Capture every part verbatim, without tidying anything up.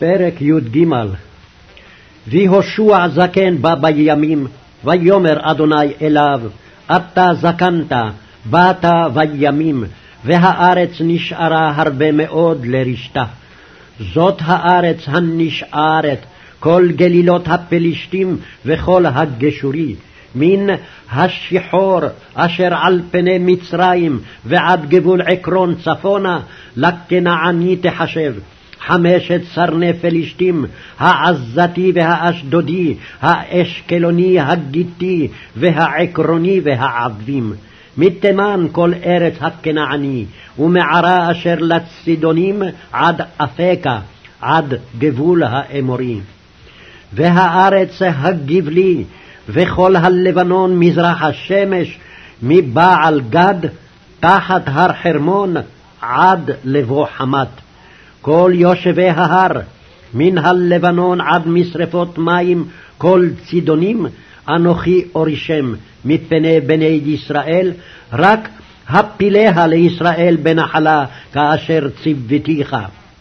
פרק י"ג. ויהושע זקן בא בימים, ויאמר אדוני אליו, אתה זקנת, באת בימים, והארץ נשארה הרבה מאוד לרשתה. זאת הארץ הנשארת, כל גלילות הפלישתים וכל הגשורי, מן השיחור אשר על פני מצרים ועד גבול עקרון צפונה, לכנעני תחשב. חמשת סרני פלישתים, העזתי והאשדודי, האשקלוני, הגיתי והעקרוני והעבים. מתימן כל ארץ הכנעני, ומערה אשר לצידונים עד אפקה, עד גבול האמורי. והארץ הגבלי, וכל הלבנון מזרח השמש, מבעל גד תחת הר חרמון עד לבוא חמת. כל יושבי ההר, מן הלבנון עד משרפות מים, כל צידונים, אנוכי אורישם מפני בני ישראל, רק הפיליה לישראל בנחלה, כאשר ציוותיך.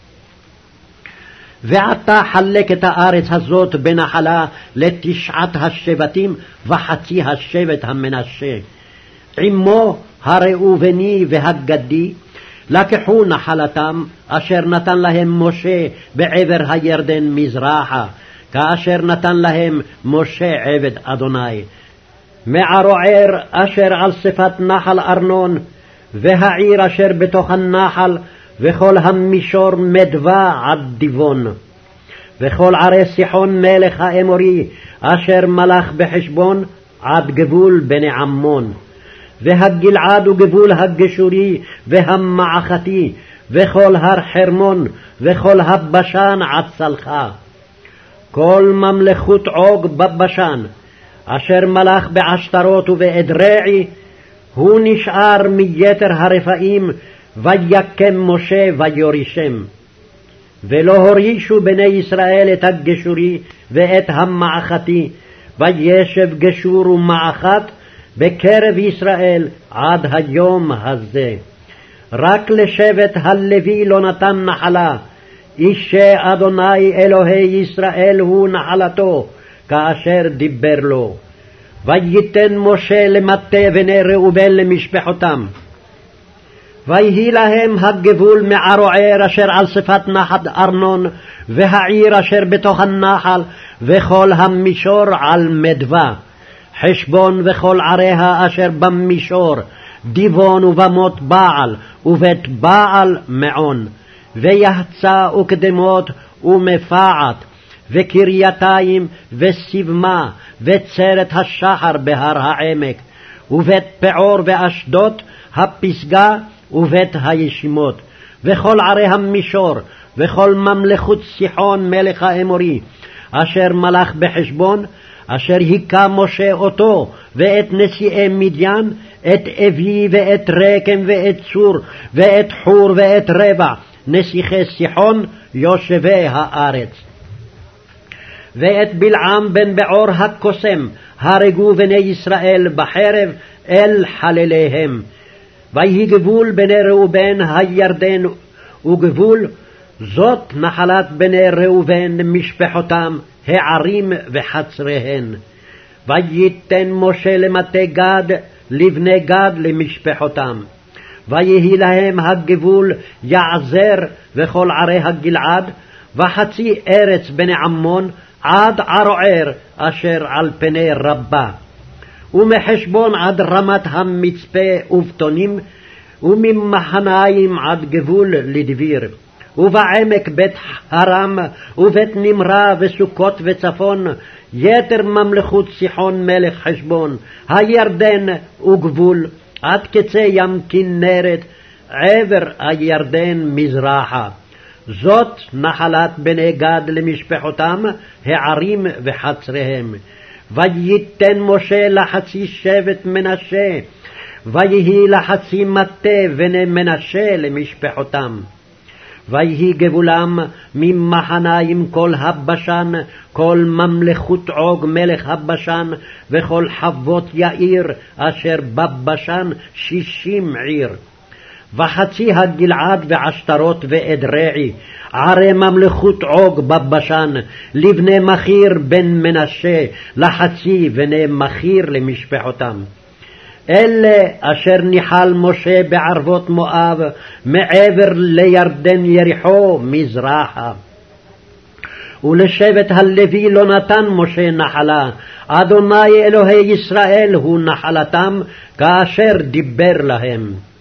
ועתה חלק את הארץ הזאת בנחלה לתשעת השבטים וחצי השבט המנשה. עמו הראובני והגדי, לקחו נחלתם אשר נתן להם משה בעבר הירדן מזרחה, כאשר נתן להם משה עבד אדוני. מערוער אשר על שפת נחל ארנון, והעיר אשר בתוך הנחל, וכל המישור מדווה עד דיבון. וכל ערי סיחון מלך האמורי, אשר מלך בחשבון עד גבול בני עמון. והגלעד וגבול הגשורי והמעכתי, וכל הר חרמון, וכל הבשן עד צלחה. כל ממלכות עוג בבשן, אשר מלך בעשתרות ובאדרעי, הוא נשאר מיתר הרפאים, ויקם משה ויורישם. ולא הורישו בני ישראל את הגשורי ואת המעכתי, וישב גשור ומעכת בקרב ישראל עד היום הזה. רק לשבט הלוי לא נתן נחלה, אישי אדוני אלוהי ישראל הוא נחלתו, כאשר דיבר לו. וייתן משה למטה בני ראובן למשפחותם. ויהי להם הגבול מערוער אשר על שפת נחל ארנון, והעיר אשר בתוך הנחל, וכל המישור על מדווה. חשבון וכל עריה אשר במישור, דיבון ובמות בעל, ובית בעל מעון. ויחצה וקדמות ומפעת, וקרייתיים וסיבמה, וצרת השחר בהר העמק, ובית פעור ואשדות, הפסגה ובית הישימות, וכל ערי המישור, וכל ממלכות סיחון מלך האמורי, אשר מלך בחשבון, אשר היכה משה אותו, ואת נשיאי מדיין, את אבי ואת רקם ואת צור, ואת חור ואת רבע, נסיכי סיחון, יושבי הארץ. ואת בלעם בן בעור הקוסם, הרגו בני ישראל בחרב אל חלליהם. ויהי גבול בני ראובן הירדן וגבול, זאת נחלת בני ראובן משפחותם, הערים וחצריהן. וייתן משה למטה גד, לבני גד למשפחותם. ויהי להם הגבול יעזר וכל ערי הגלעד, וחצי ארץ בני עמון עד ערוער אשר על פני רבה. ומחשבון עד רמת המצפה ובטונים, וממחניים עד גבול לדביר. ובעמק בית הרם, ובית נמרה וסוכות וצפון, יתר ממלכות סיחון מלך חשבון, הירדן וגבול, עד קצה ים כנרת, עבר הירדן מזרחה. זאת נחלת בני גד למשפחותם, הערים וחצריהם. וייתן משה לחצי שבט מנשה, ויהי לחצי מטה בני מנשה למשפחותם. ויהי גבולם ממחניים כל הבשן, כל ממלכות עוג מלך הבשן, וכל חוות יאיר אשר בבשן שישים עיר. וחצי הגלעד ועשתרות ואדרעי, ערי ממלכות עוג בבשן, לבני מכיר בן מנשה, לחצי בני מכיר למשפחותם. אלה אשר ניחל משה בערבות מואב, מעבר לירדן יריחו מזרחה. ולשבט הלוי לא נתן משה נחלה, אדוני אלוהי ישראל הוא נחלתם, כאשר דיבר להם.